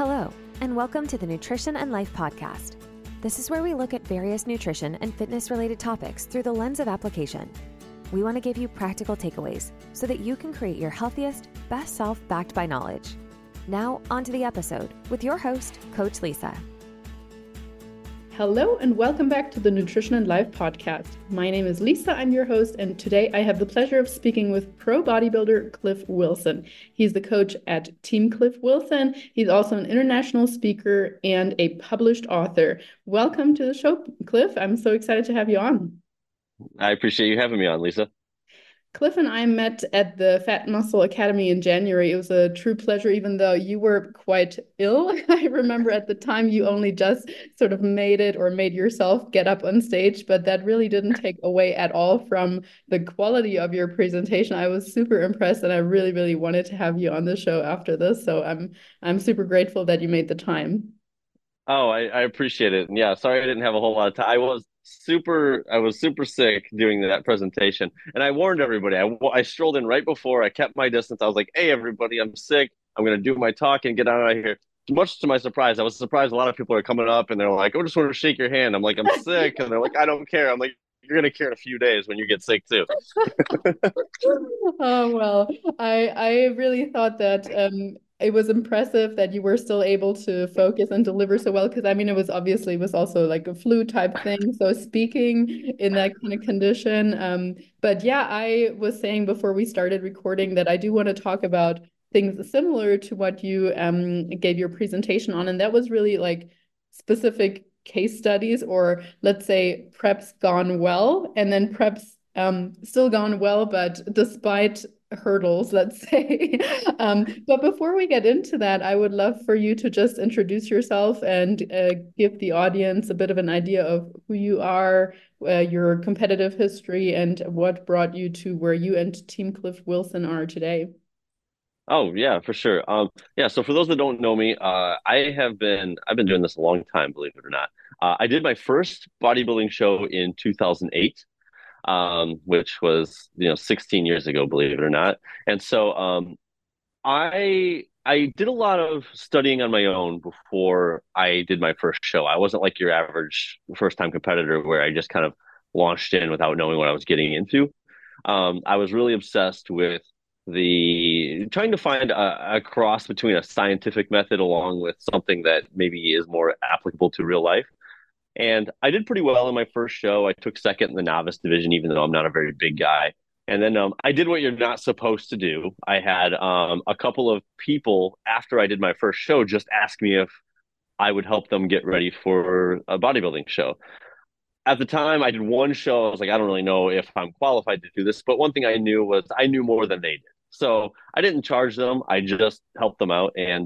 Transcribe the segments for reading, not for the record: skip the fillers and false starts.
Hello, and welcome to the Nutrition and Life Podcast. This is where we look at various nutrition and fitness-related topics through the lens of application. We want to give you practical takeaways so that you can create your healthiest, best self backed by knowledge. Now, on to the episode with your host, Coach Lisa. Hello and welcome back to the Nutrition and Life Podcast. My name is Lisa, I'm your host, and today I have the pleasure of speaking with pro bodybuilder Cliff Wilson. He's the coach at Team Cliff Wilson. He's also an international speaker and a published author. Welcome to the show, Cliff. I'm so excited to have you on. I appreciate you having me on, Lisa. Cliff and I met at the Fat Muscle Academy in January. It was a true pleasure, even though you were quite ill. I remember at the time you only just sort of made yourself get up on stage, but that really didn't take away at all from the quality of your presentation. I was super impressed and I really, really wanted to have you on the show after this. So I'm super grateful that you made the time. Oh, I appreciate it. And yeah, sorry I didn't have a whole lot of time. I was super sick doing that presentation. And I warned everybody. I strolled in right before. I kept my distance. I was like, hey, everybody, I'm sick. I'm going to do my talk and get out of here. Much to my surprise, I was surprised a lot of people are coming up and they're like, I just want to shake your hand. I'm like, I'm sick. And they're like, I don't care. I'm like, you're going to care in a few days when you get sick too. Oh, well, I really thought that it was impressive that you were still able to focus and deliver so well, because I mean, it was also like a flu type thing. So speaking in that kind of condition. But yeah, I was saying before we started recording that I do want to talk about things similar to what you gave your presentation on. And that was really like specific case studies, or let's say preps gone well, and then preps still gone well, but despite hurdles, let's say. But before we get into that, I would love for you to just introduce yourself and give the audience a bit of an idea of who you are, your competitive history, and what brought you to where you and Team Cliff Wilson are today. Oh yeah, for sure. Yeah. So for those that don't know me, I've been doing this a long time, believe it or not. I did my first bodybuilding show in 2008, which was 16 years ago, believe it or not. And so I did a lot of studying on my own before I did my first show. I wasn't like your average first time competitor where I just kind of launched in without knowing what I was getting into. I was really obsessed with the trying to find a cross between a scientific method along with something that maybe is more applicable to real life. And I did pretty well in my first show. I took second in the novice division, even though I'm not a very big guy. And then I did what you're not supposed to do. I had a couple of people after I did my first show just ask me if I would help them get ready for a bodybuilding show. At the time, I did one show. I was like, I don't really know if I'm qualified to do this. But one thing I knew was I knew more than they did. So I didn't charge them. I just helped them out. And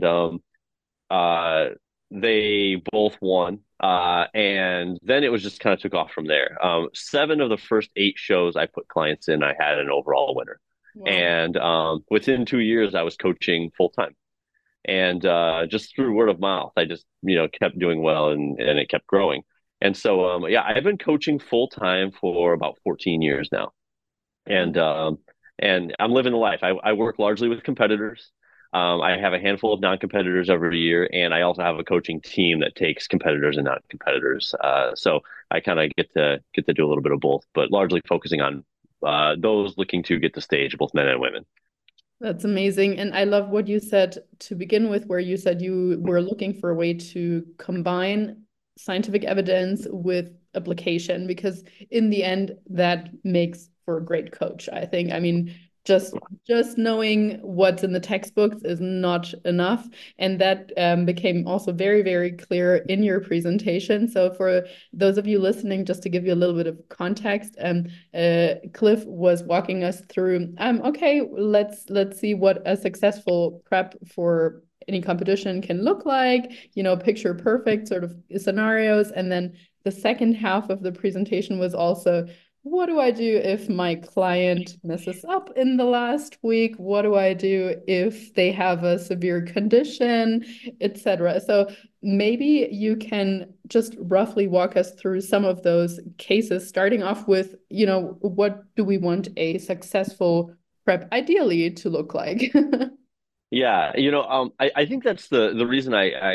uh, they both won. And then it was just kind of took off from there. 7 of the first 8 shows I put clients in, I had an overall winner. Wow. And within 2 years, I was coaching full time. And just through word of mouth, I just kept doing well, and it kept growing. And so yeah, I've been coaching full time for about 14 years now, and I'm living the life. I work largely with competitors. I have a handful of non-competitors every year, and I also have a coaching team that takes competitors and non-competitors. So I kind of get to do a little bit of both, but largely focusing on those looking to get to stage, both men and women. That's amazing. And I love what you said to begin with, where you said you were looking for a way to combine scientific evidence with application, because in the end, that makes for a great coach, I think. I mean, just knowing what's in the textbooks is not enough. And that became also very, very clear in your presentation. So for those of you listening, just to give you a little bit of context, Cliff was walking us through, okay, let's see what a successful prep for any competition can look like, picture perfect sort of scenarios. And then the second half of the presentation was also, what do I do if my client messes up in the last week? What do I do if they have a severe condition, etc.? So maybe you can just roughly walk us through some of those cases, starting off with, what do we want a successful prep ideally to look like? Yeah, I think that's the reason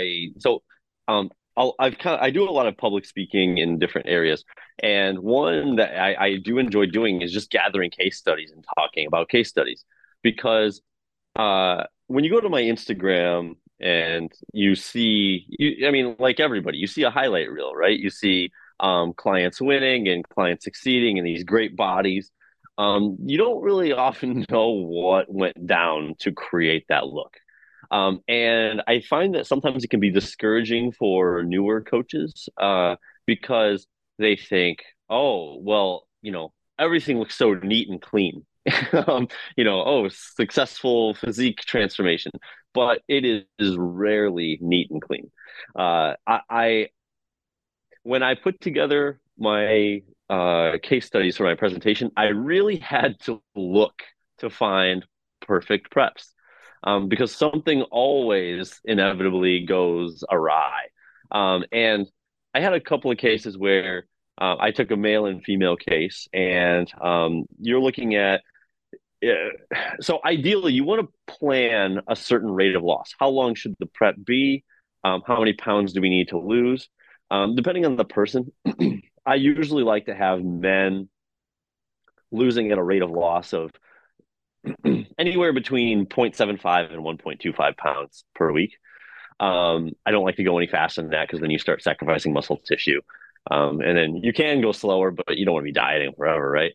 I do a lot of public speaking in different areas, and one that I do enjoy doing is just gathering case studies and talking about case studies, because when you go to my Instagram and I mean, like everybody, you see a highlight reel, right? You see clients winning and clients succeeding and these great bodies. You don't really often know what went down to create that look. And I find that sometimes it can be discouraging for newer coaches because they think, oh, well, everything looks so neat and clean. um, oh, successful physique transformation, but it is rarely neat and clean. I when I put together my case studies for my presentation, I really had to look to find perfect preps, because something always inevitably goes awry. And I had a couple of cases where I took a male and female case, and you're looking at so ideally, you want to plan a certain rate of loss. How long should the prep be? How many pounds do we need to lose? Depending on the person, I usually like to have men losing at a rate of loss of anywhere between 0.75 and 1.25 pounds per week. I don't like to go any faster than that because then you start sacrificing muscle tissue. And then you can go slower, but you don't want to be dieting forever, right?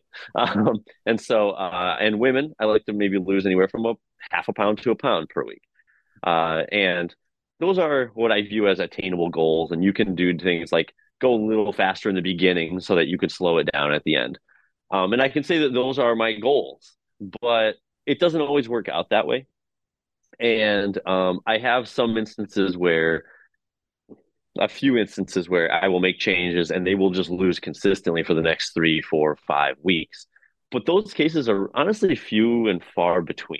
And women, I like to maybe lose anywhere from a half a pound to a pound per week. And those are what I view as attainable goals. And you can do things like go a little faster in the beginning so that you could slow it down at the end. And I can say that those are my goals, but it doesn't always work out that way. And I have a few instances where I will make changes and they will just lose consistently for the next 3, 4, 5 weeks. But those cases are honestly few and far between.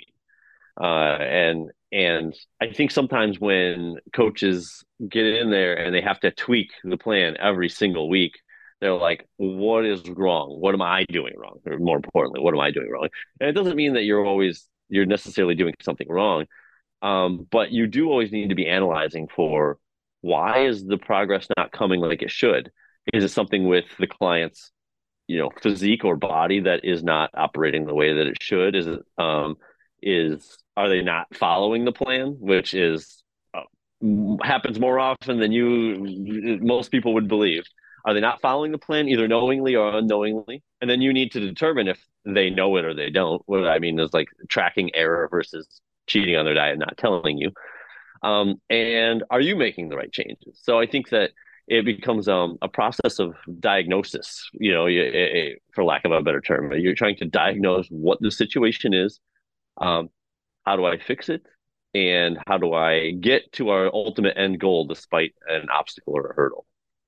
And I think sometimes when coaches get in there and they have to tweak the plan every single week, they're like, what is wrong? What am I doing wrong? Or more importantly, what am I doing wrong? And it doesn't mean that you're necessarily doing something wrong. But you do always need to be analyzing for why is the progress not coming like it should? Is it something with the client's, physique or body that is not operating the way that it should? Are they not following the plan, which is happens more often than most people would believe. Are they not following the plan, either knowingly or unknowingly? And then you need to determine if they know it or they don't. What I mean is like tracking error versus cheating on their diet and not telling you. And are you making the right changes? So I think that it becomes a process of diagnosis, for lack of a better term. You're trying to diagnose what the situation is. How do I fix it? And how do I get to our ultimate end goal despite an obstacle or a hurdle?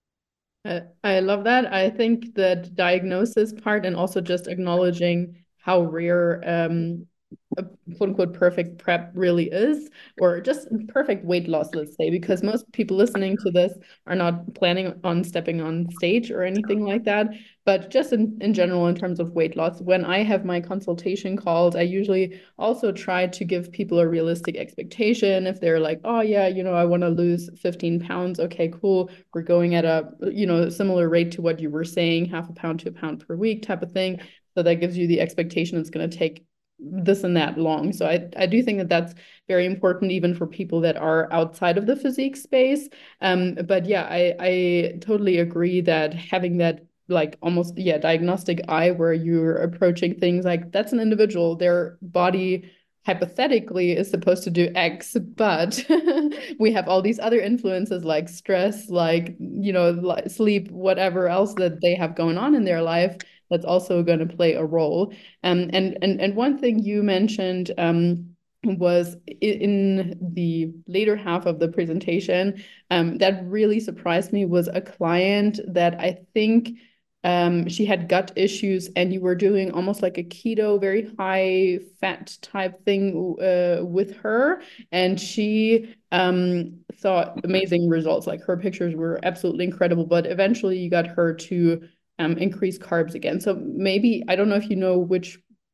I love that. I think that diagnosis part and also just acknowledging how rare a quote unquote perfect prep really is, or just perfect weight loss, let's say, because most people listening to this are not planning on stepping on stage or anything like that. But just in general, in terms of weight loss, when I have my consultation calls, I usually also try to give people a realistic expectation. If they're like, oh, yeah, I want to lose 15 pounds. Okay, cool. We're going at a, similar rate to what you were saying, half a pound to a pound per week type of thing. So that gives you the expectation it's going to take this and that long. So I do think that that's very important even for people that are outside of the physique space. But yeah, I totally agree that having that like almost diagnostic eye where you're approaching things like that's an individual, their body hypothetically is supposed to do X, but we have all these other influences like stress, like sleep, whatever else that they have going on in their life that's also going to play a role. And one thing you mentioned was in the later half of the presentation that really surprised me was a client that I think she had gut issues and you were doing almost like a keto, very high fat type thing with her. And she saw amazing results. Like her pictures were absolutely incredible, but eventually you got her to increase carbs again. So maybe, I don't know if you know which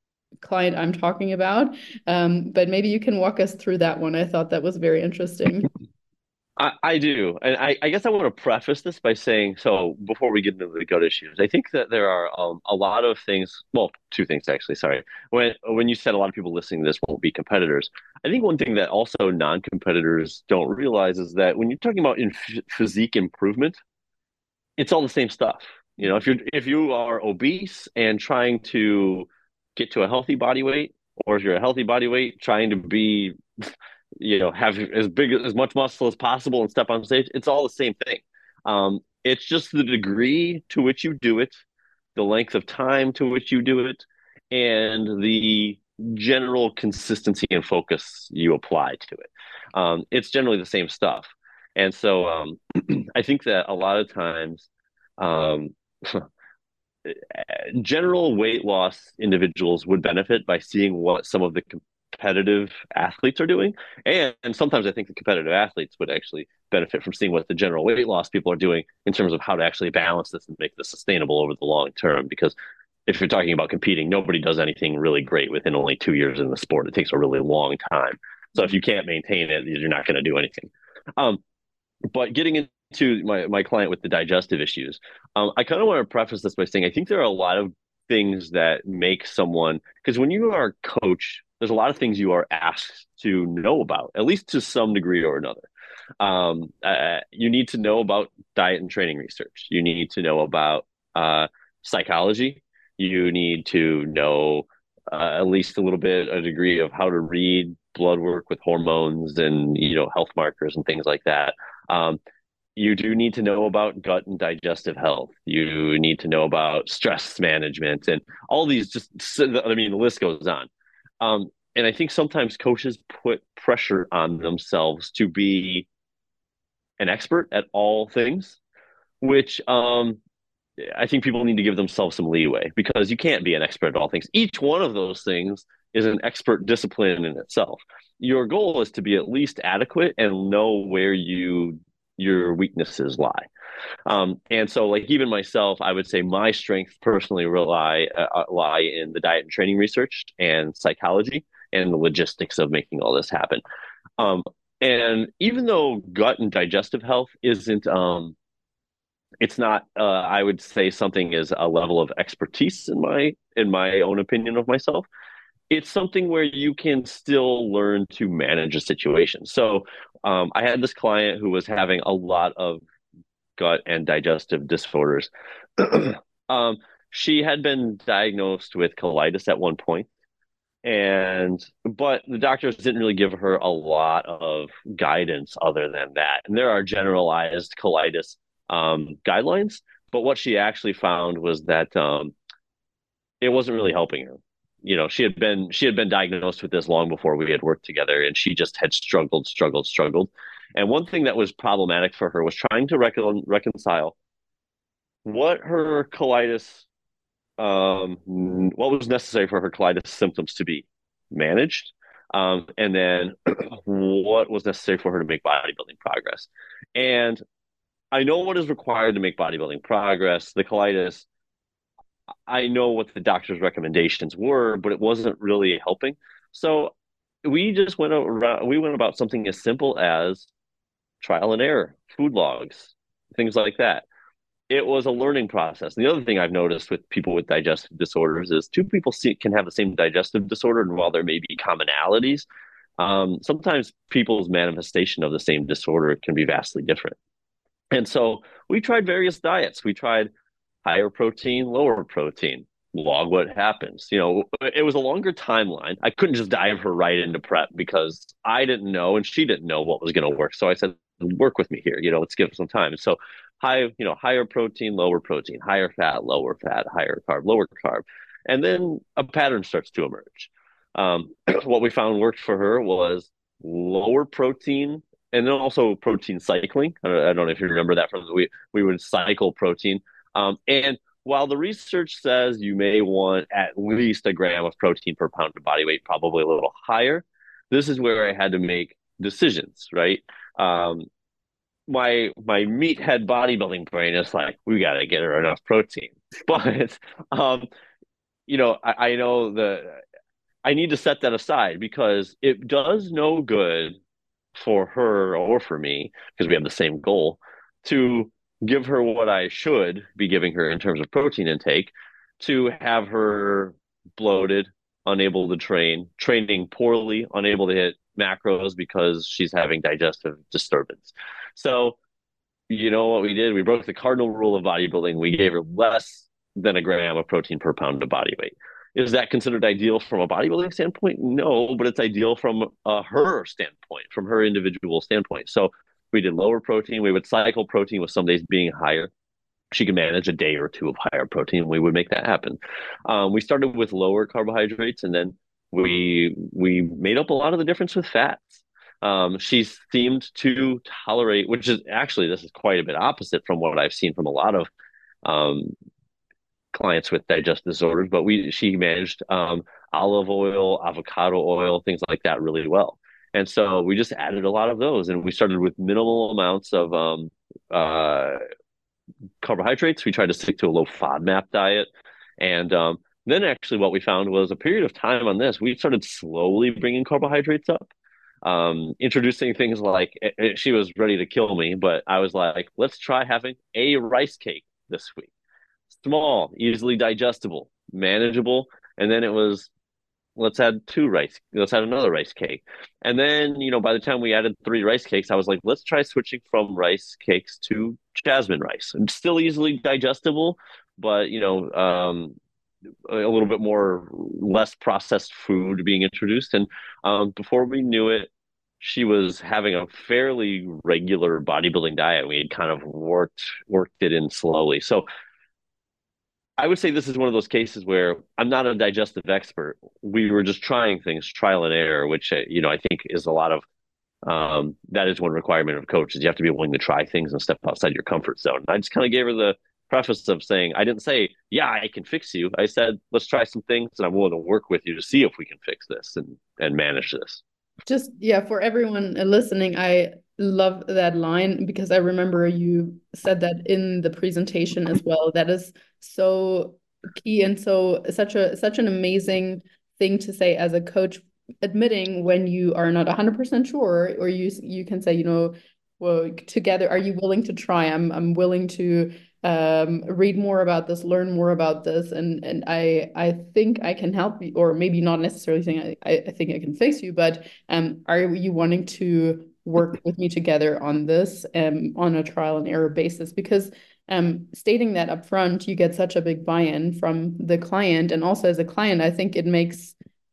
client I'm talking about. But maybe you can walk us through that one. I thought that was very interesting. I do. And I guess I want to preface this by saying, so before we get into the gut issues, I think that there are a lot of things, well, two things actually, sorry. When you said a lot of people listening to this won't be competitors, I think one thing that also non-competitors don't realize is that when you're talking about physique improvement, it's all the same stuff. You know, if you are obese and trying to get to a healthy body weight, or if you're a healthy body weight trying to be, have as much muscle as possible and step on stage, it's all the same thing. It's just the degree to which you do it, the length of time to which you do it, and the general consistency and focus you apply to it. It's generally the same stuff. And so I think that a lot of times, um, general weight loss individuals would benefit by seeing what some of the competitive athletes are doing. And sometimes I think the competitive athletes would actually benefit from seeing what the general weight loss people are doing in terms of how to actually balance this and make this sustainable over the long term. Because if you're talking about competing, nobody does anything really great within only 2 years in the sport. It takes a really long time. So if you can't maintain it, you're not going to do anything. But getting into my client with the digestive issues, I kind of want to preface this by saying I think there are a lot of things that make someone, because when you are a coach, there's a lot of things you are asked to know about, at least to some degree or another. You need to know about diet and training research. You need to know about psychology. You need to know at least a little bit, a degree of how to read blood work with hormones and health markers and things like that. You do need to know about gut and digestive health. You need to know about stress management and all these. The list goes on. And I think sometimes coaches put pressure on themselves to be an expert at all things, which I think people need to give themselves some leeway, because you can't be an expert at all things. Each one of those things is an expert discipline in itself. Your goal is to be at least adequate and know where your weaknesses lie. And so, like, even myself, I would say my strengths personally lie in the diet and training research and psychology and the logistics of making all this happen. And even though gut and digestive health isn't, it's not, I would say something is a level of expertise in my own opinion of myself. It's something where you can still learn to manage a situation. So I had this client who was having a lot of gut and digestive disorders. She had been diagnosed with colitis at one point, but the doctors didn't really give her a lot of guidance other than that. And there are generalized colitis guidelines, but what she actually found was that it wasn't really helping her. She had been diagnosed with this long before we had worked together, and she just had struggled. And one thing that was problematic for her was trying to reconcile what her colitis, what was necessary for her colitis symptoms to be managed, and then what was necessary for her to make bodybuilding progress. And I know what is required to make bodybuilding progress. The colitis, I know what the doctor's recommendations were, but it wasn't really helping. So we just went about something as simple as trial and error, food logs, things like that. It was a learning process. And the other thing I've noticed with people with digestive disorders is two people can have the same digestive disorder, and while there may be commonalities, sometimes people's manifestation of the same disorder can be vastly different. And so we tried various diets. We tried higher protein, lower protein, log what happens. It was a longer timeline. I couldn't just dive her right into prep because I didn't know and she didn't know what was going to work. So I said, work with me here, let's give it some time. And so higher protein, lower protein, higher fat, lower fat, higher carb, lower carb. And then a pattern starts to emerge. What we found worked for her was lower protein, and then also protein cycling. I don't know if you remember that we would cycle protein. And while the research says you may want at least a gram of protein per pound of body weight, probably a little higher, this is where I had to make decisions, right? My meathead bodybuilding brain is like, we got to get her enough protein. But, I know I need to set that aside because it does no good for her or for me, because we have the same goal, to give her what I should be giving her in terms of protein intake, to have her bloated, unable to training poorly, unable to hit macros because she's having digestive disturbance. So, you know what we did? We broke the cardinal rule of bodybuilding. We gave her less than a gram of protein per pound of body weight. Is that considered ideal from a bodybuilding standpoint? No, but it's ideal from her standpoint, from her individual standpoint. So we did lower protein. We would cycle protein with some days being higher. She could manage a day or two of higher protein. We would make that happen. We started with lower carbohydrates, and then we made up a lot of the difference with fats. She seemed to tolerate, which is actually, this is quite a bit opposite from what I've seen from a lot of um, clients with digestive disorders, but she managed olive oil, avocado oil, things like that really well. And so we just added a lot of those, and we started with minimal amounts of carbohydrates. We tried to stick to a low FODMAP diet. And then actually what we found was a period of time on this, we started slowly bringing carbohydrates up. Introducing things like she was ready to kill me, but I was like, let's try having a rice cake this week. Small, easily digestible, manageable. And then it was, let's add another rice cake. And then, by the time we added 3 rice cakes, I was like, let's try switching from rice cakes to jasmine rice. And still easily digestible, but, a little bit more less processed food being introduced. And before we knew it, she was having a fairly regular bodybuilding diet. We had kind of worked it in slowly. So I would say this is one of those cases where I'm not a digestive expert. We were just trying things, trial and error, which, I think is a lot of, that is one requirement of coaches. You have to be willing to try things and step outside your comfort zone. I just kind of gave her the preface of saying, I didn't say, yeah, I can fix you. I said, let's try some things and I'm willing to work with you to see if we can fix this and manage this. Just, yeah, for everyone listening, I love that line because I remember you said that in the presentation as well. That is so key and such an amazing thing to say as a coach, admitting when you are not 100% sure, or you can say, well, together, are you willing to try? I'm willing to read more about this, learn more about this, and I think I can help you, or maybe not necessarily saying I think I can fix you, but are you wanting to work with me together on this on a trial and error basis? Because stating that up front, you get such a big buy-in from the client, and also as a client, I think it makes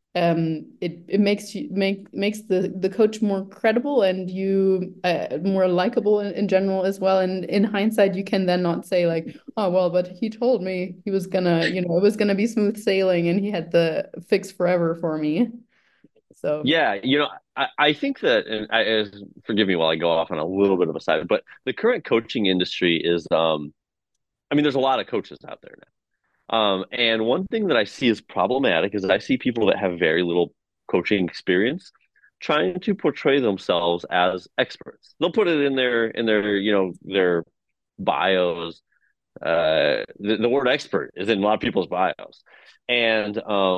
it makes the coach more credible and you more likable in general as well. And in hindsight, you can then not say like, oh well, but he told me he was gonna, it was gonna be smooth sailing and he had the fix forever for me. So yeah, I think that, and forgive me while I go off on a little bit of a side, but the current coaching industry is, there's a lot of coaches out there now. And one thing that I see is problematic is that I see people that have very little coaching experience trying to portray themselves as experts. They'll put it in their their bios. The word expert is in a lot of people's bios, and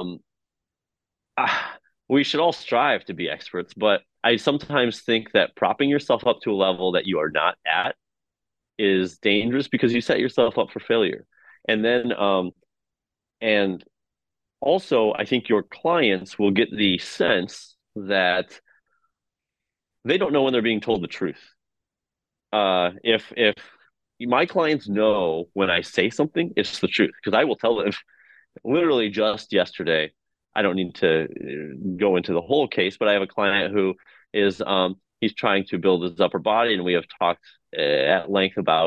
we should all strive to be experts. But I sometimes think that propping yourself up to a level that you are not at is dangerous because you set yourself up for failure. And then and also, I think your clients will get the sense that they don't know when they're being told the truth. If my clients know when I say something, it's the truth, because I will tell them. Literally just yesterday, I don't need to go into the whole case, but I have a client who is he's trying to build his upper body, and we have talked at length about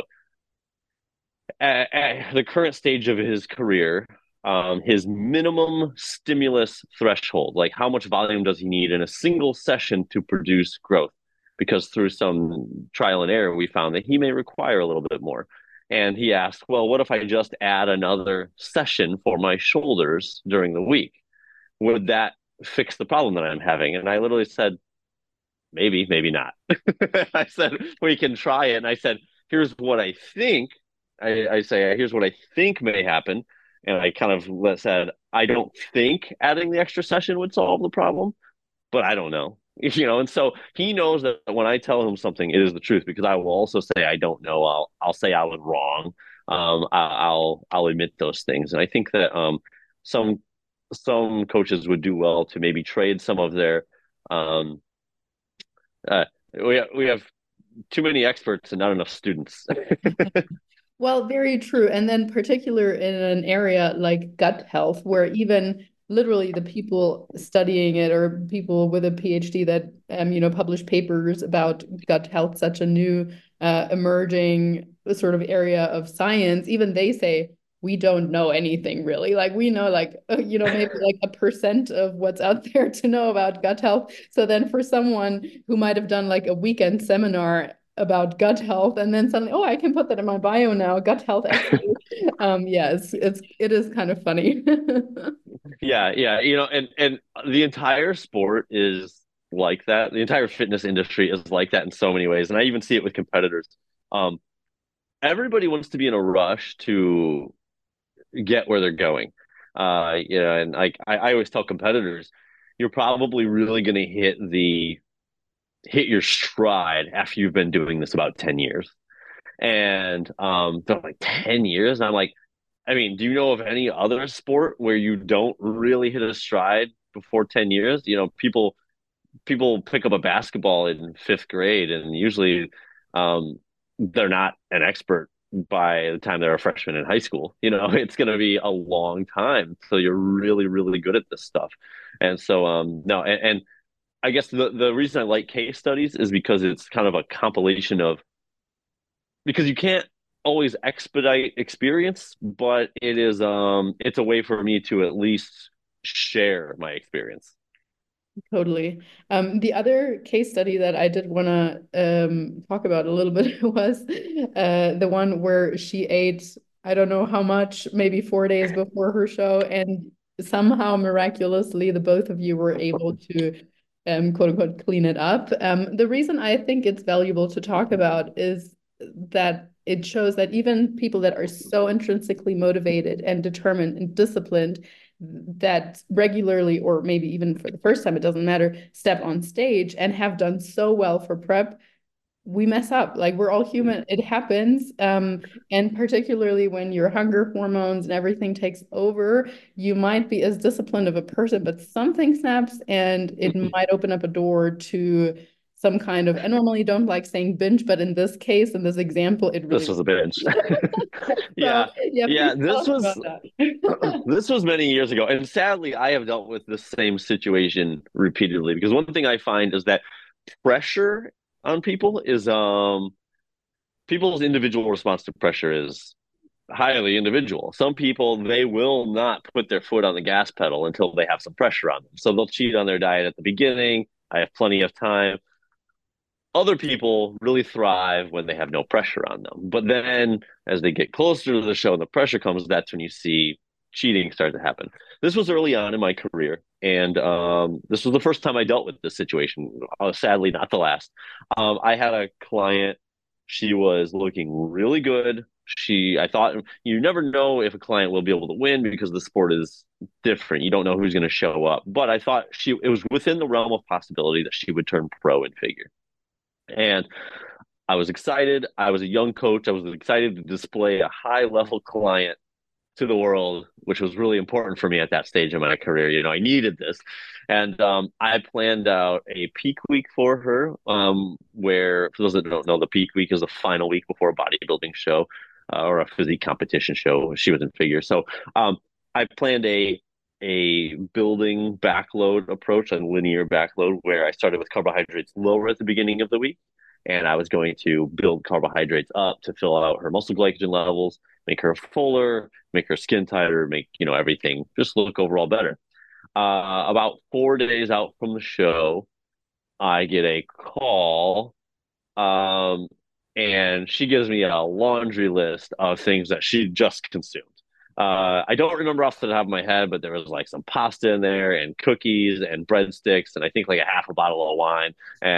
at the current stage of his career. His minimum stimulus threshold, like how much volume does he need in a single session to produce growth? Because through some trial and error, we found that he may require a little bit more. And he asked, well, what if I just add another session for my shoulders during the week? Would that fix the problem that I'm having? And I literally said, maybe, maybe not. I said, we can try it. And I said, here's what I think. I say, here's what I think may happen. And I kind of said, I don't think adding the extra session would solve the problem, but I don't know. And so he knows that when I tell him something, it is the truth, because I will also say I don't know. I'll say I was wrong. I'll admit those things, and I think that some some coaches would do well to maybe trade some of their um, we have too many experts and not enough students. Well, very true. And then particular in an area like gut health, where even literally the people studying it or people with a PhD that publish papers about gut health, such a new emerging sort of area of science, even they say we don't know anything really. Like we know like maybe like 1% of what's out there to know about gut health. So then for someone who might have done like a weekend seminar about gut health and then suddenly, oh, I can put that in my bio now, gut health expert. Yeah, it is kind of funny. Yeah, and the entire sport is like that. The entire fitness industry is like that in so many ways, and I even see it with competitors. Um, Everybody wants to be in a rush to get where they're going. And like I always tell competitors, you're probably really going to hit your stride after you've been doing this about 10 years. And they're like, 10 years? And I'm like, I mean, do you know of any other sport where you don't really hit a stride before 10 years? People pick up a basketball in fifth grade, and usually um, they're not an expert by the time they're a freshman in high school. It's going to be a long time. So you're really, really good at this stuff. And so, no, and I guess the reason I like case studies is because it's kind of a compilation of, because you can't always expedite experience, but it's a way for me to at least share my experience. Totally. The other case study that I did want to talk about a little bit was the one where she ate, I don't know how much, maybe 4 days before her show, and somehow miraculously the both of you were able to quote unquote clean it up. The reason I think it's valuable to talk about is that it shows that even people that are so intrinsically motivated and determined and disciplined that regularly, or maybe even for the first time, it doesn't matter, step on stage and have done so well for prep, we mess up. Like we're all human. It happens. And particularly when your hunger hormones and everything takes over, you might be as disciplined of a person, but something snaps and it might open up a door to some kind of, I normally don't like saying binge, but in this case, in this example, it really This was a binge. so, Yeah. yeah, Yeah. please tell This us was about that. this was many years ago. And sadly, I have dealt with the same situation repeatedly, because one thing I find is that pressure on people is people's individual response to pressure is highly individual. Some people, they will not put their foot on the gas pedal until they have some pressure on them. So they'll cheat on their diet at the beginning. I have plenty of time. Other people really thrive when they have no pressure on them. But then as they get closer to the show and the pressure comes, that's when you see cheating start to happen. This was early on in my career. And this was the first time I dealt with this situation. Sadly, not the last. I had a client. She was looking really good. I thought, you never know if a client will be able to win because the sport is different. You don't know who's going to show up. But I thought it was within the realm of possibility that she would turn pro in figure. And I was excited. I was a young coach. I was excited to display a high level client to the world, which was really important for me at that stage in my career. I needed this. And I planned out a peak week for her, where, for those that don't know, the peak week is the final week before a bodybuilding show or a physique competition show. She was in figure. So I planned a building backload approach, a linear backload, where I started with carbohydrates lower at the beginning of the week. And I was going to build carbohydrates up to fill out her muscle glycogen levels, make her fuller, make her skin tighter, make, everything just look overall better. About 4 days out from the show, I get a call, um, and she gives me a laundry list of things that she just consumed. I don't remember off the top of my head, but there was like some pasta in there and cookies and breadsticks, and I think like a half a bottle of wine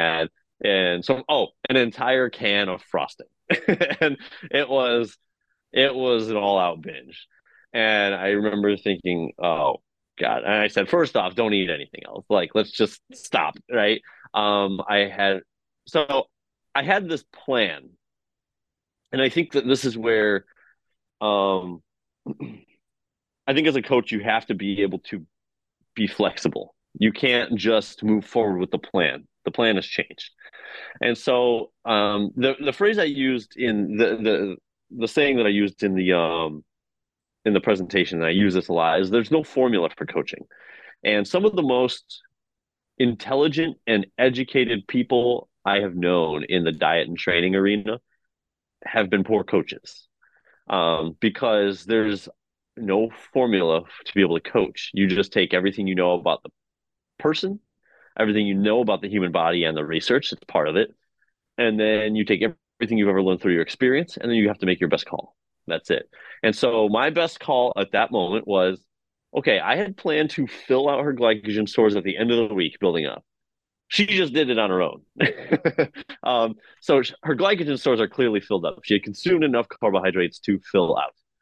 and so an entire can of frosting. And it was an all out binge. And I remember thinking, oh God. And I said, first off, don't eat anything else. Like, let's just stop, right? I had so I had this plan. And I think that this is where um I think as a coach, you have to be able to be flexible. You can't just move forward with the plan. The plan has changed. And so the phrase I used in the saying that I used in the presentation, and I use this a lot, is there's no formula for coaching. And some of the most intelligent and educated people I have known in the diet and training arena have been poor coaches, because there's no formula to be able to coach. You just take everything you know about the person, everything you know about the human body and the research, it's part of it. And then you take everything you've ever learned through your experience, and then you have to make your best call. That's it. And so my best call at that moment was, okay, I had planned to fill out her glycogen stores at the end of the week building up. She just did it on her own. So her glycogen stores are clearly filled up. She had consumed enough carbohydrates to fill out.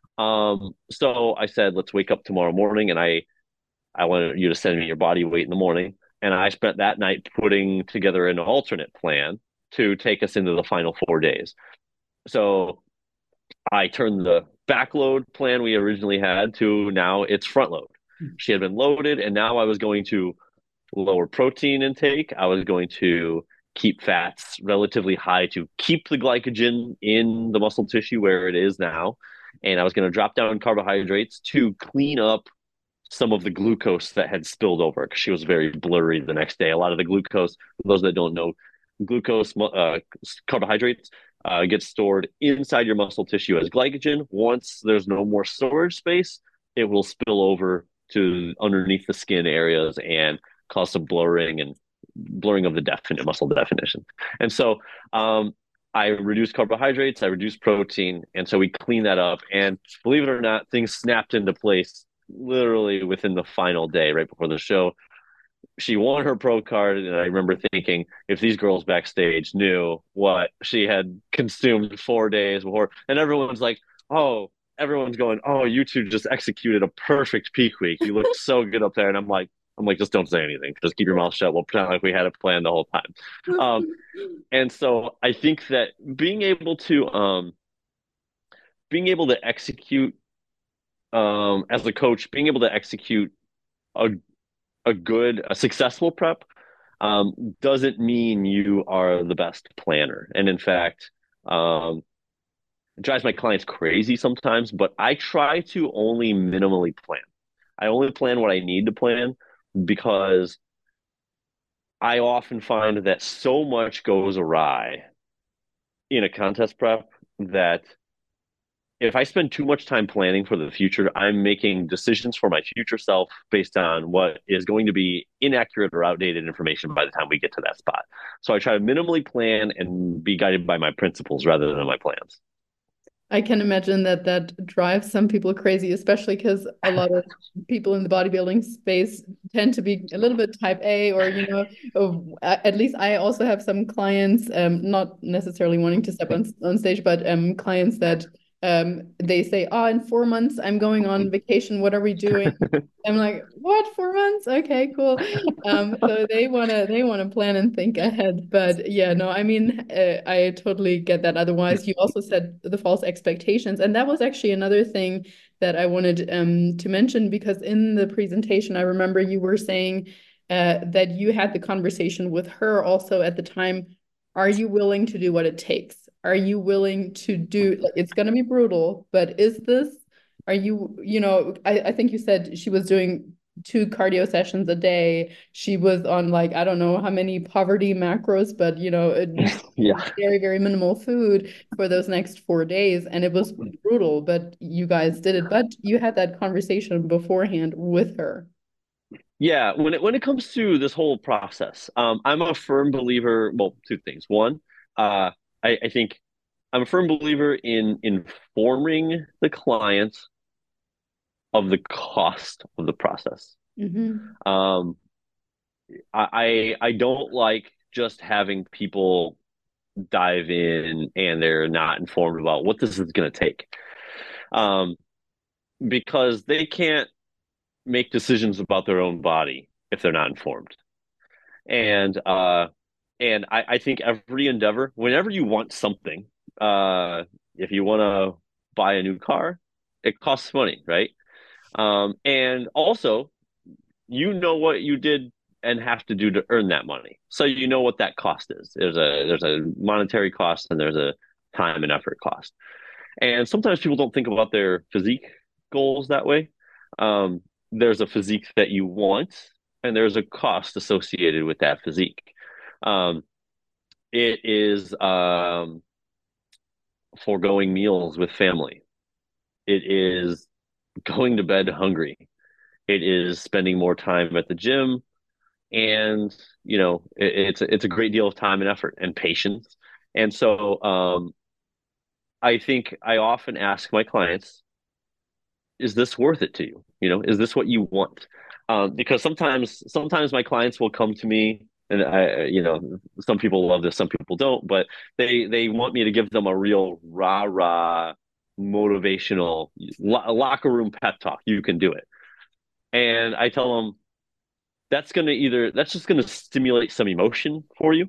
So I said, let's wake up tomorrow morning, and I wanted you to send me your body weight in the morning. And I spent that night putting together an alternate plan to take us into the final 4 days. So I turned the backload plan we originally had to now it's front load. She had been loaded, and now I was going to lower protein intake. I was going to keep fats relatively high to keep the glycogen in the muscle tissue where it is now. And I was going to drop down carbohydrates to clean up some of the glucose that had spilled over because she was very blurry the next day. A lot of the glucose, for those that don't know, glucose carbohydrates get stored inside your muscle tissue as glycogen. Once there's no more storage space, it will spill over to underneath the skin areas and cause some blurring of the muscle definition. And so I reduced carbohydrates, I reduced protein, and so we cleaned that up. And believe it or not, things snapped into place literally within the final day, right before the show. She won her pro card, and I remember thinking, if these girls backstage knew what she had consumed 4 days before, and everyone's like, oh, everyone's going, oh, you two just executed a perfect peak week. You looked so good up there. And I'm like, just don't say anything. Just keep your mouth shut. We'll pretend like we had a plan the whole time. And so I think that being able to execute as a coach, being able to execute a a successful prep doesn't mean you are the best planner. And in fact, it drives my clients crazy sometimes, but I try to only minimally plan. I only plan what I need to plan because I often find that so much goes awry in a contest prep that if I spend too much time planning for the future, I'm making decisions for my future self based on what is going to be inaccurate or outdated information by the time we get to that spot. So I try to minimally plan and be guided by my principles rather than my plans. I can imagine that that drives some people crazy, especially because a lot of people in the bodybuilding space tend to be a little bit type A, or, at least I also have some clients, not necessarily wanting to step on stage, but clients that they say, oh, in 4 months I'm going on vacation. What are we doing? I'm like, what, 4 months? Okay, cool. So they wanna plan and think ahead. But yeah, no, I mean, I totally get that. Otherwise, you also said the false expectations, and that was actually another thing that I wanted to mention, because in the presentation, I remember you were saying that you had the conversation with her also at the time. Are you willing to do what it takes? Are you willing to do, like, it's going to be brutal, but is this, are you, I think you said she was doing 2 cardio sessions a day. She was on, like, I don't know how many poverty macros, but, Yeah. very, very minimal food for those next 4 days. And it was brutal, but you guys did it. But you had that conversation beforehand with her. Yeah, when it comes to this whole process, I'm a firm believer. Well, two things. One, I think I'm a firm believer in informing the client of the cost of the process. Mm-hmm. I don't like just having people dive in and they're not informed about what this is going to take. Um, because they can't make decisions about their own body if they're not informed. And I think every endeavor, whenever you want something, uh, if you want to buy a new car, it costs money, right? And also, you know what you did and have to do to earn that money, so you know what that cost is. There's a monetary cost and there's a time and effort cost. And sometimes people don't think about their physique goals that way. There's a physique that you want, and there's a cost associated with that physique. Um, it is foregoing meals with family. It is going to bed hungry. It is spending more time at the gym, and it's a great deal of time and effort and patience. And so I think I often ask my clients, is this worth it to you? Is this what you want? Because sometimes my clients will come to me, and some people love this, some people don't, but they want me to give them a real rah rah motivational locker room pep talk. You can do it, and I tell them that's just going to stimulate some emotion for you.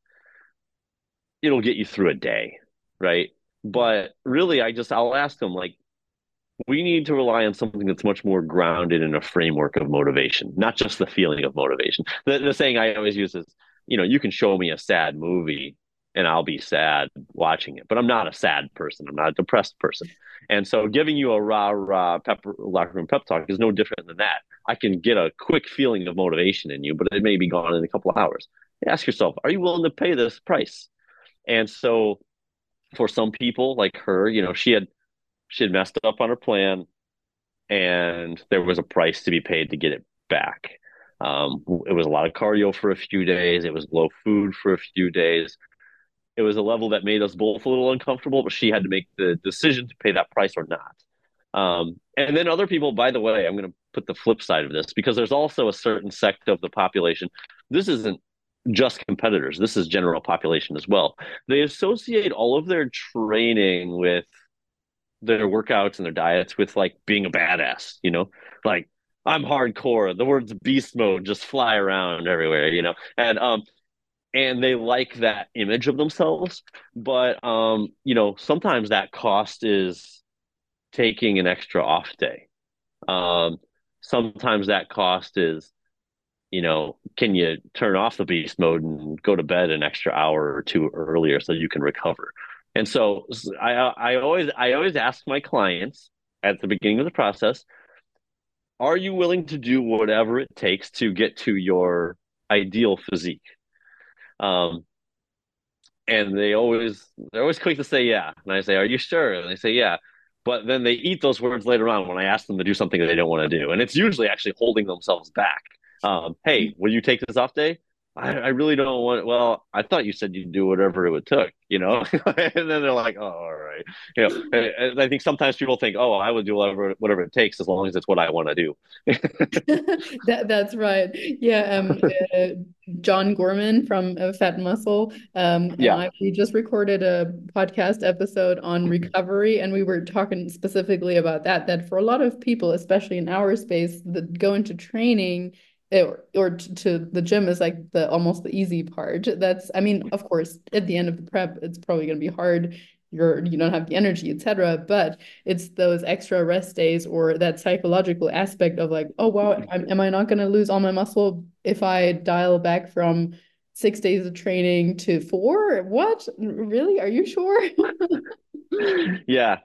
It'll get you through a day, right? But really, I'll ask them, like, we need to rely on something that's much more grounded in a framework of motivation, not just the feeling of motivation. The saying I always use is, you can show me a sad movie and I'll be sad watching it, but I'm not a sad person. I'm not a depressed person. And so giving you a rah rah locker room pep talk is no different than that. I can get a quick feeling of motivation in you, but it may be gone in a couple of hours. Ask yourself, are you willing to pay this price? And so for some people like her, she had messed up on her plan, and there was a price to be paid to get it back. It was a lot of cardio for a few days. It was low food for a few days. It was a level that made us both a little uncomfortable, but she had to make the decision to pay that price or not. And then other people, by the way, I'm going to put the flip side of this, because there's also a certain sect of the population. This isn't just competitors. This is general population as well. They associate all of their training with their workouts and their diets with like being a badass, like I'm hardcore. The words beast mode just fly around everywhere, and they like that image of themselves. But sometimes that cost is taking an extra off day. Sometimes that cost is, can you turn off the beast mode and go to bed an extra hour or two earlier so you can recover? And so I always ask my clients at the beginning of the process, are you willing to do whatever it takes to get to your ideal physique? Um, and they're always quick to say yeah. And I say, are you sure? And they say yeah. But then they eat those words later on when I ask them to do something that they don't want to do. And it's usually actually holding themselves back. Hey, will you take this off day? I really don't want. Well, I thought you said you'd do whatever it would took, and then they're like, oh, all right. And I think sometimes people think, oh, I would do whatever it takes as long as it's what I want to do. That's right. Yeah. John Gorman from Fat Muscle. We just recorded a podcast episode on recovery, and we were talking specifically about that for a lot of people, especially in our space, that go into training or to the gym is like almost the easy part. Of course, at the end of the prep, it's probably going to be hard. You don't have the energy, etc. But it's those extra rest days or that psychological aspect of like, oh wow, am I not going to lose all my muscle if I dial back from 6 days of training to 4? What? Really? Are you sure? Yeah.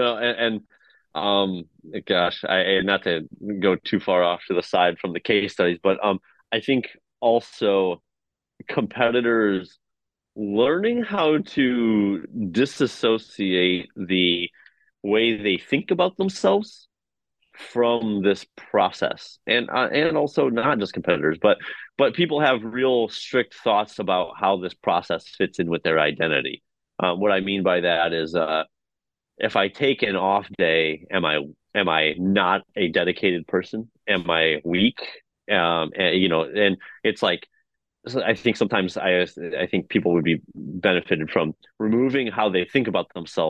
Gosh, I not to go too far off to the side from the case studies, but I think also competitors learning how to disassociate the way they think about themselves from this process, and also not just competitors, but people have real strict thoughts about how this process fits in with their identity. What I mean by that is, if I take an off day, am I not a dedicated person? Am I weak? And it's like, I think sometimes I think people would be benefited from removing how they think about themselves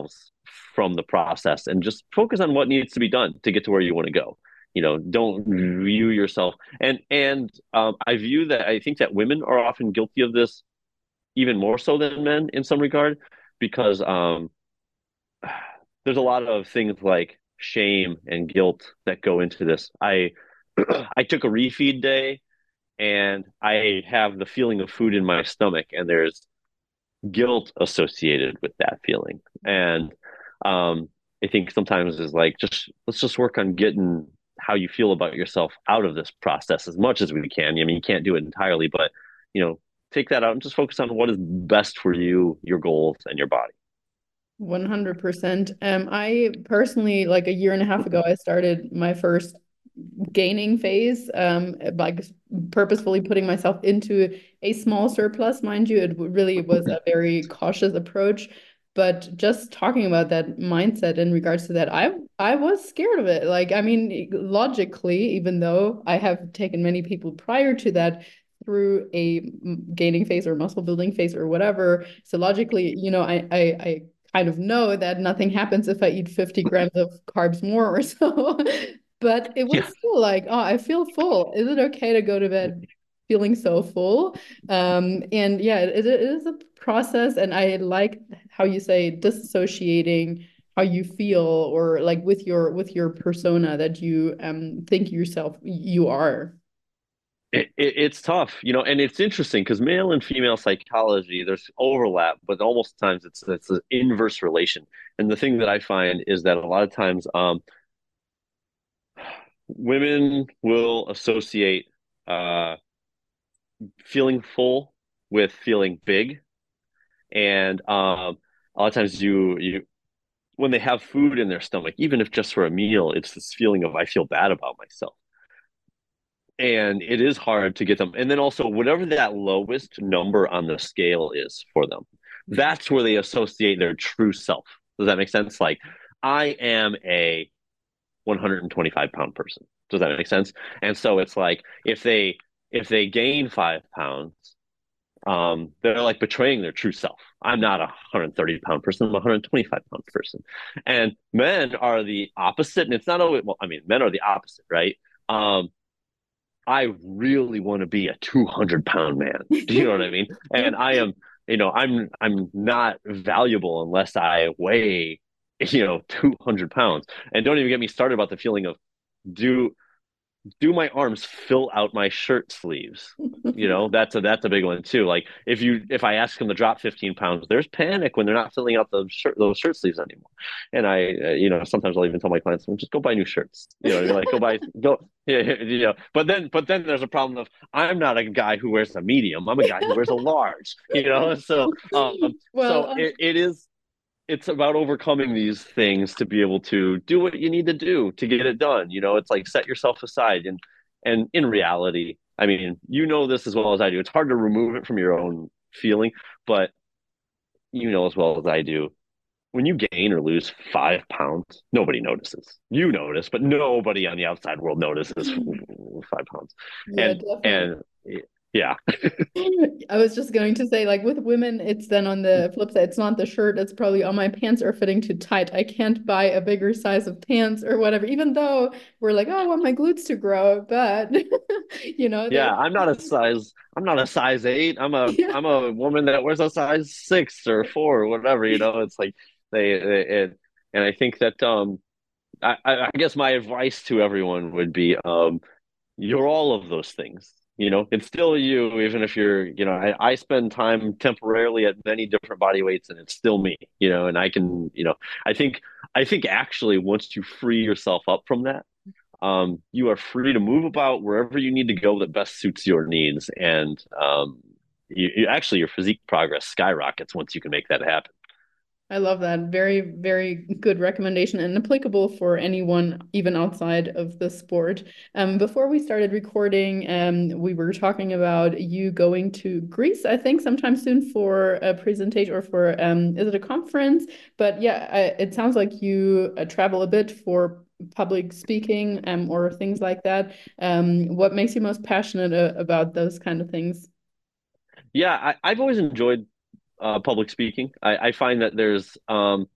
from the process and just focus on what needs to be done to get to where you want to go. Don't view yourself, and I think that women are often guilty of this even more so than men in some regard, because there's a lot of things like shame and guilt that go into this. I took a refeed day and I have the feeling of food in my stomach, and there's guilt associated with that feeling. And I think sometimes is like, let's just work on getting how you feel about yourself out of this process as much as we can. I mean, you can't do it entirely, but take that out and just focus on what is best for you, your goals, and your body. 100%. I personally, like a year and a half ago, I started my first gaining phase, like purposefully putting myself into a small surplus, mind you. It really was a very cautious approach. But just talking about that mindset in regards to that, I was scared of it. Like, I mean, logically, even though I have taken many people prior to that through a gaining phase or muscle building phase or whatever, so logically, I kind of know that nothing happens if I eat 50 grams of carbs more or so. But it was still like, oh, I feel full. Is it okay to go to bed feeling so full? And yeah, it is a process. And I like how you say disassociating how you feel, or like with your persona that you think yourself you are. It's tough, and it's interesting because male and female psychology, there's overlap, but almost times it's an inverse relation. And the thing that I find is that a lot of times women will associate feeling full with feeling big, and a lot of times you when they have food in their stomach, even if just for a meal, it's this feeling of I feel bad about myself. And it is hard to get them. And then also, whatever that lowest number on the scale is for them, that's where they associate their true self. Does that make sense? Like, I am a 125-pound person. Does that make sense? And so it's like if they gain 5 pounds, they're like betraying their true self. I'm not a 130-pound person. I'm a 125-pound person. And men are the opposite. And it's not always, well, I mean, men are the opposite, right? I really want to be a 200-pound man. Do you know what I mean? And I am, I'm not valuable unless I weigh, 200 pounds. And don't even get me started about the feeling of do my arms fill out my shirt sleeves? That's a big one too. Like if I ask them to drop 15 pounds, there's panic when they're not filling out those shirt sleeves anymore. And I sometimes I'll even tell my clients, well, just go buy new shirts. Like yeah. But then there's a problem of I'm not a guy who wears a medium. I'm a guy who wears a large. So it is. It's about overcoming these things to be able to do what you need to do to get it done. It's like set yourself aside. And in reality, I mean, this as well as I do. It's hard to remove it from your own feeling, but as well as I do, when you gain or lose 5 pounds, nobody notices. You notice, but nobody on the outside world notices 5 pounds. Yeah, and yeah. I was just going to say, like with women, it's then on the flip side, it's not the shirt, it's probably, oh, my pants are fitting too tight. I can't buy a bigger size of pants or whatever, even though we're like, oh, I want my glutes to grow. But yeah, I'm not a size 8. I'm a woman that wears a size 6 or 4 or whatever, it's like and I think that I guess my advice to everyone would be you're all of those things. It's still you, even if you're, I spend time temporarily at many different body weights and it's still me, and I can, I think actually once you free yourself up from that, you are free to move about wherever you need to go that best suits your needs. And you actually, your physique progress skyrockets once you can make that happen. I love that. Very, very good recommendation and applicable for anyone, even outside of the sport. Before we started recording, we were talking about you going to Greece, I think, sometime soon for a presentation or for, is it a conference? But yeah, it sounds like you travel a bit for public speaking or things like that. What makes you most passionate about those kind of things? Yeah, I've always enjoyed public speaking. I find that there's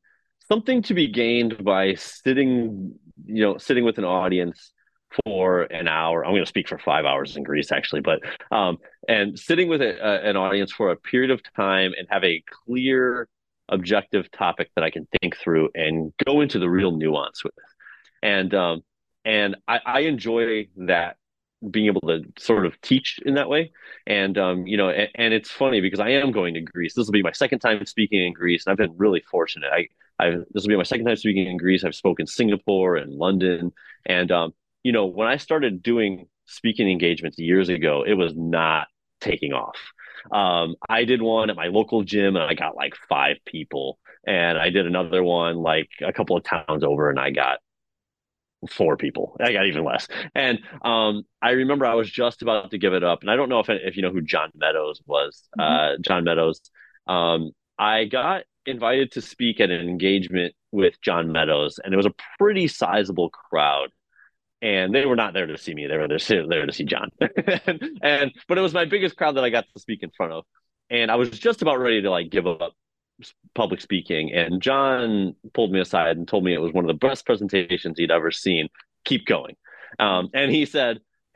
something to be gained by sitting with an audience for an hour. I'm going to speak for 5 hours in Greece, actually, but and sitting with an audience for a period of time and have a clear, objective topic that I can think through and go into the real nuance with. And I enjoy that, being able to sort of teach in that way. And it's funny because I am going to Greece. This will be my second time speaking in Greece, and I've been really fortunate. This will be my second time speaking in Greece. I've spoken Singapore and London, and when I started doing speaking engagements years ago, it was not taking off. I did one at my local gym, and I got like 5 people, and I did another one like a couple of towns over, and I got 4 people. I got even less. And I remember I was just about to give it up. And I don't know if you know who John Meadows was. John Meadows. I got invited to speak at an engagement with John Meadows, and it was a pretty sizable crowd. And they were not there to see me; they were there to see John. But it was my biggest crowd that I got to speak in front of, and I was just about ready to like give up public speaking, and John pulled me aside and told me it was one of the best presentations he'd ever seen. Keep going. And he said,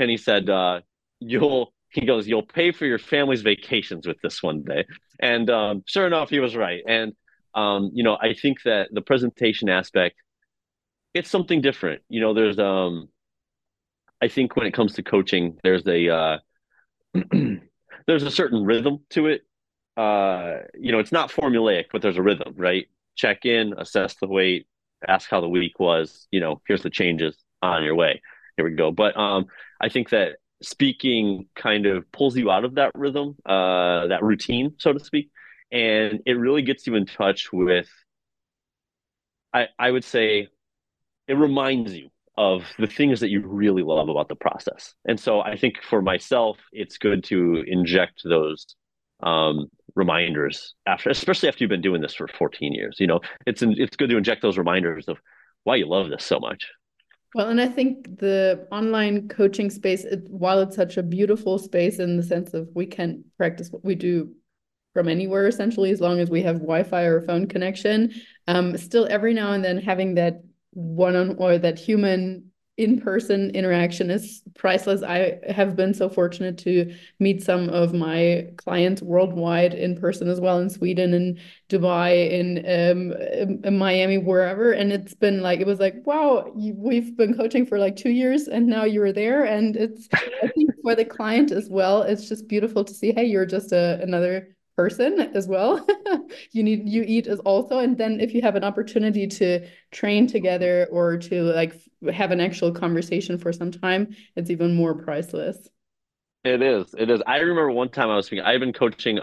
you'll pay for your family's vacations with this one day. And sure enough, he was right. And I think that the presentation aspect, it's something different. There's I think when it comes to coaching, there's a there's a certain rhythm to it. It's not formulaic, but there's a rhythm, right? Check in, assess the weight, ask how the week was, here's the changes, on your way. Here we go. But I think that speaking kind of pulls you out of that rhythm, that routine, so to speak. And it really gets you in touch with, I would say, it reminds you of the things that you really love about the process. And so I think for myself, it's good to inject those reminders especially after you've been doing this for 14 years. It's good to inject those reminders of why you love this so much. Well, and I think the online coaching space, while it's such a beautiful space in the sense of we can practice what we do from anywhere, essentially, as long as we have Wi-Fi or phone connection, still every now and then having that or that human in-person interaction is priceless. I have been so fortunate to meet some of my clients worldwide in person as well, in Sweden, in Dubai, in Miami, wherever. And it was like, wow, we've been coaching for like 2 years and now you're there. And I think for the client as well, it's just beautiful to see, hey, you're just another person as well. You eat as also, and then if you have an opportunity to train together or to like have an actual conversation for some time, it's even more priceless. It is. I remember one time I was speaking. I've been coaching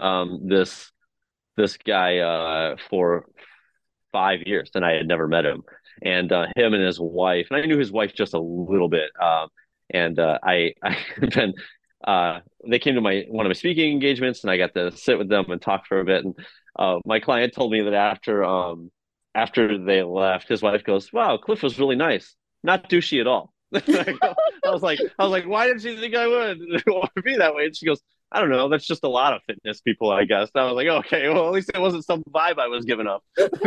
this guy for 5 years, and I had never met him. And him and his wife, and I knew his wife just a little bit. And I been they came to one of my speaking engagements, and I got to sit with them and talk for a bit. And my client told me that after they left, his wife goes, "Wow, Cliff was really nice, not douchey at all." I was like, why did she think I would be that way? And she goes, "I don't know. That's just a lot of fitness people, I guess." And I was like, okay, well, at least it wasn't some vibe I was giving up.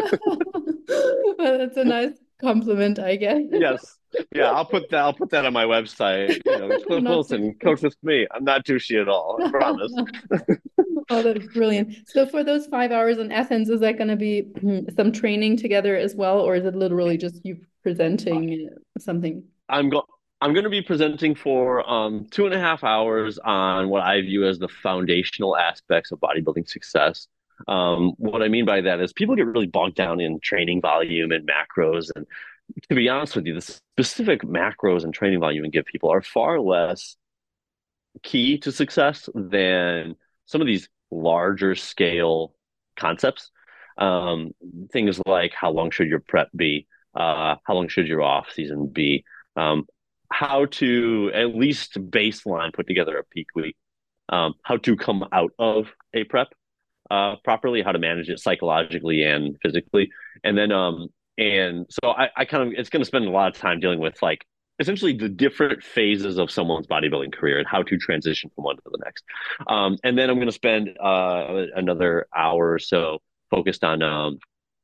Well, that's a nice compliment, I guess. Yes. Yeah, I'll put that on my website. Cliff Wilson, coach with me. I'm not douchey at all, I promise. Oh, that's brilliant. So for those 5 hours in Athens, is that going to be some training together as well, or is it literally just you presenting something? I'm going to be presenting for 2.5 hours on what I view as the foundational aspects of bodybuilding success. What I mean by that is people get really bogged down in training volume and macros. And to be honest with you, the specific macros and training volume you give people are far less key to success than some of these larger scale concepts. Things like how long should your prep be? How long should your off season be? How to at least baseline put together a peak week, how to come out of a prep properly, how to manage it psychologically and physically. And then, and so I kind of, it's going to spend a lot of time dealing with like essentially the different phases of someone's bodybuilding career and how to transition from one to the next. And then I'm going to spend another hour or so focused on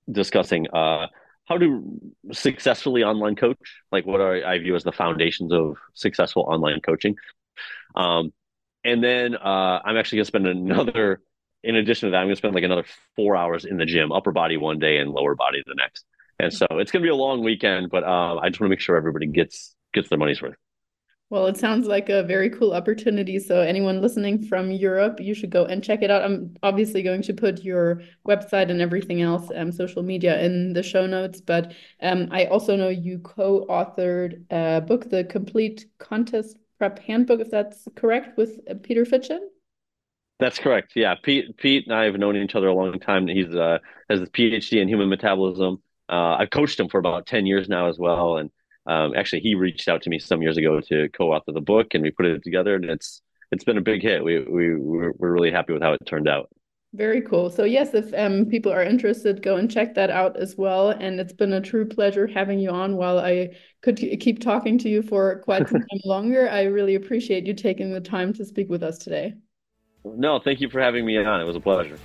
discussing how to successfully online coach, like what I view as the foundations of successful online coaching. Um, and then I'm actually going to spend in addition to that, I'm going to spend like another 4 hours in the gym, upper body one day and lower body the next. And so it's going to be a long weekend, but I just want to make sure everybody gets their money's worth. Well, it sounds like a very cool opportunity. So anyone listening from Europe, you should go and check it out. I'm obviously going to put your website and everything else, social media in the show notes. But I also know you co-authored a book, The Complete Contest Prep Handbook, if that's correct, with Peter Fitchen. That's correct. Yeah, Pete and I have known each other a long time. He's has a PhD in human metabolism. I've coached him for about 10 years now as well, and actually, he reached out to me some years ago to co-author the book, and we put it together, and it's been a big hit. We're really happy with how it turned out. Very cool. So yes, if people are interested, go and check that out as well. And it's been a true pleasure having you on. While I could keep talking to you for quite some time longer, I really appreciate you taking the time to speak with us today. No, thank you for having me on. It was a pleasure.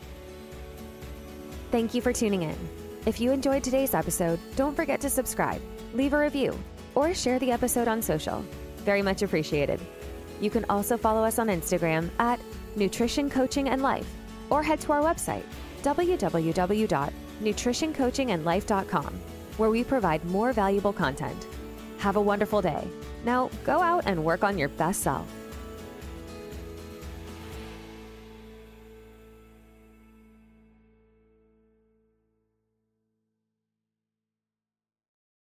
Thank you for tuning in. If you enjoyed today's episode, don't forget to subscribe, leave a review, or share the episode on social. Very much appreciated. You can also follow us on Instagram at Nutrition Coaching and Life, or head to our website, www.nutritioncoachingandlife.com, where we provide more valuable content. Have a wonderful day. Now go out and work on your best self.